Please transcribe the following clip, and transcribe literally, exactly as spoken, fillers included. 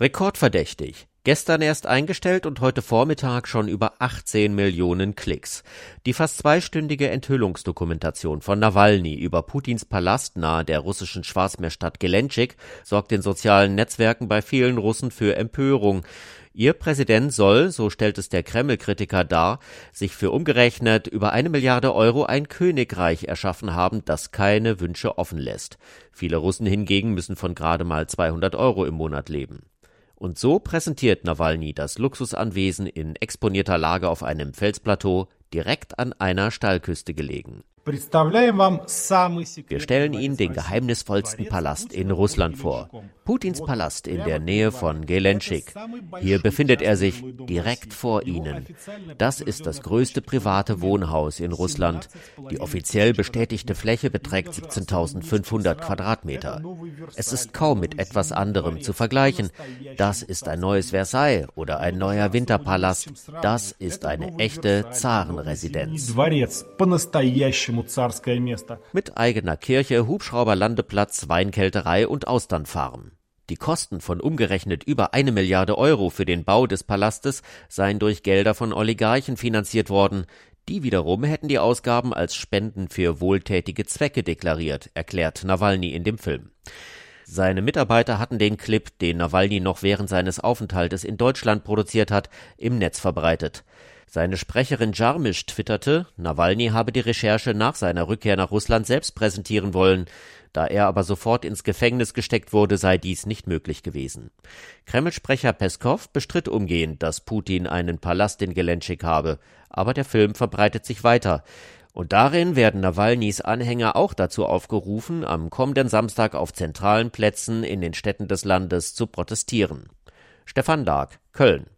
Rekordverdächtig. Gestern erst eingestellt und heute Vormittag schon über achtzehn Millionen Klicks. Die fast zweistündige Enthüllungsdokumentation von Nawalny über Putins Palast nahe der russischen Schwarzmeerstadt Gelendzhik sorgt in sozialen Netzwerken bei vielen Russen für Empörung. Ihr Präsident soll, so stellt es der Kreml-Kritiker dar, sich für umgerechnet über eine Milliarde Euro ein Königreich erschaffen haben, das keine Wünsche offen lässt. Viele Russen hingegen müssen von gerade mal zweihundert Euro im Monat leben. Und so präsentiert Nawalny das Luxusanwesen in exponierter Lage auf einem Felsplateau, direkt an einer Steilküste gelegen. Wir stellen Ihnen den geheimnisvollsten Palast in Russland vor. Putins Palast in der Nähe von Gelendzhik. Hier befindet er sich direkt vor Ihnen. Das ist das größte private Wohnhaus in Russland. Die offiziell bestätigte Fläche beträgt siebzehntausendfünfhundert Quadratmeter. Es ist kaum mit etwas anderem zu vergleichen. Das ist ein neues Versailles oder ein neuer Winterpalast. Das ist eine echte Zarenresidenz. Mit eigener Kirche, Hubschrauberlandeplatz, Weinkälterei und Austernfarm. Die Kosten von umgerechnet über eine Milliarde Euro für den Bau des Palastes seien durch Gelder von Oligarchen finanziert worden. Die wiederum hätten die Ausgaben als Spenden für wohltätige Zwecke deklariert, erklärt Nawalny in dem Film. Seine Mitarbeiter hatten den Clip, den Nawalny noch während seines Aufenthaltes in Deutschland produziert hat, im Netz verbreitet. Seine Sprecherin Jarmisch twitterte, Nawalny habe die Recherche nach seiner Rückkehr nach Russland selbst präsentieren wollen. Da er aber sofort ins Gefängnis gesteckt wurde, sei dies nicht möglich gewesen. Kreml-Sprecher Peskow bestritt umgehend, dass Putin einen Palast in Gelendzhik habe. Aber der Film verbreitet sich weiter. Und darin werden Nawalnys Anhänger auch dazu aufgerufen, am kommenden Samstag auf zentralen Plätzen in den Städten des Landes zu protestieren. Stefan Lag, Köln.